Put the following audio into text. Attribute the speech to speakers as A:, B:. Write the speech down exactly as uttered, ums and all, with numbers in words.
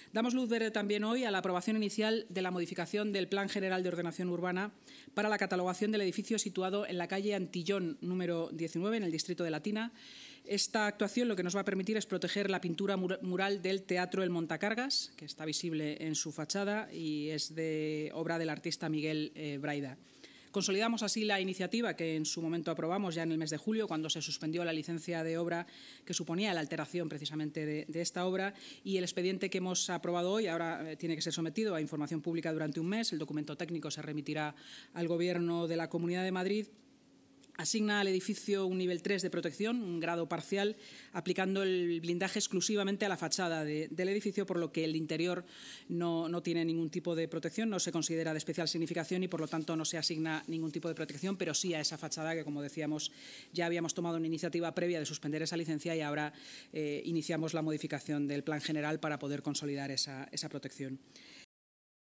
A: Damos luz verde también hoy a la aprobación inicial de la modificación del Plan General de Ordenación Urbana para la catalogación del edificio situado en la calle Antillón número diecinueve, en el distrito de Latina. Esta actuación lo que nos va a permitir es proteger la pintura mural del Teatro El Montacargas, que está visible en su fachada y es de obra del artista Miguel eh, Braida. Consolidamos así la iniciativa que en su momento aprobamos ya en el mes de julio, cuando se suspendió la licencia de obra que suponía la alteración precisamente de, de esta obra, y el expediente que hemos aprobado hoy ahora eh, tiene que ser sometido a información pública durante un mes. El documento técnico se remitirá al Gobierno de la Comunidad de Madrid. Asigna al edificio un nivel tres de protección, un grado parcial, aplicando el blindaje exclusivamente a la fachada de, del edificio, por lo que el interior no, no tiene ningún tipo de protección, no se considera de especial significación y, por lo tanto, no se asigna ningún tipo de protección, pero sí a esa fachada que, como decíamos, ya habíamos tomado una iniciativa previa de suspender esa licencia y ahora eh, iniciamos la modificación del plan general para poder consolidar esa, esa protección.